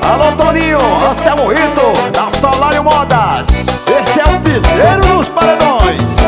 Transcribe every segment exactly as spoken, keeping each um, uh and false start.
Alô Toninho, Anselmo Rito, da Solário Modas. Esse é o piseiro dos paredões.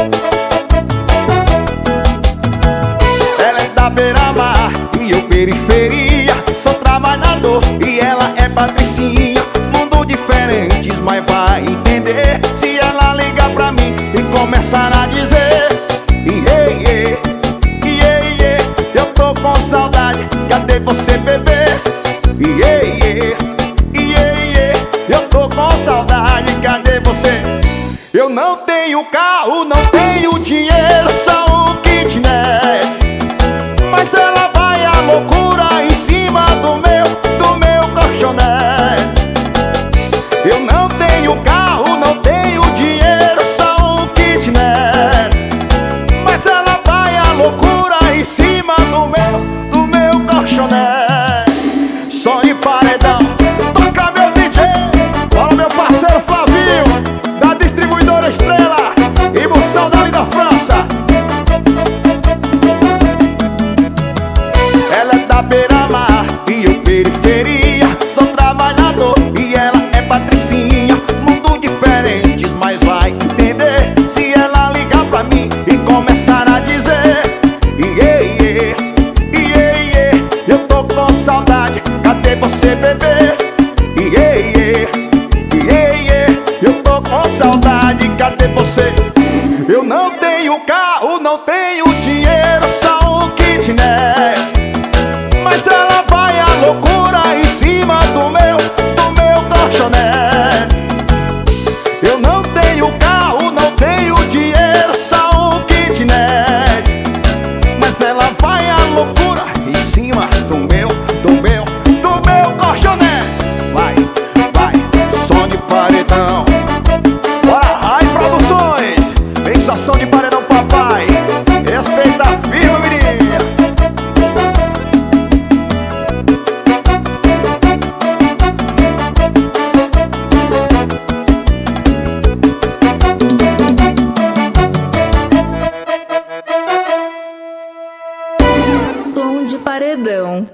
Ela é da beira-mar e eu periferia. Sou trabalhador e ela é patricinha. Mundo diferentes, mas vai entender se ela ligar pra mim e começar a dizer: iê, iê, iê, iê, eu tô com saudade, cadê você, bebê? Iê, iê, iê, iê, eu tô com saudade, cadê você? Eu não tenho carro, não tenho dinheiro, só um kitnet, mas ela vai à loucura em cima do meu, do meu colchonete. Eu não tenho carro, não tenho dinheiro, só um kitnet, mas ela vai à loucura em cima do meu, do meu colchonete. Som de paredão, toca meu D J. Fala meu parceiro Flavinho, da distribuidora Estrela e Moção dali da França. Ela é da beira-mar e eu periferia. Sou trabalhador e ela é patricinha. Mundo diferentes, mas vai entender se ela ligar pra mim e começar a dizer: iê, iê, iê, iê, eu tô com saudade, cadê você, bebê? Iê, iê, iê, iê, eu tô com saudade, cadê você? Eu não tenho carro, não tenho dinheiro, só um kitnet, mas ela vai à loucura em cima do meu, do meu colchonete. Eu não tenho carro, não tenho dinheiro, só um kitnet, mas ela vai à loucura em cima do meu, do meu, do meu colchonete. Vai, vai, som de paredão.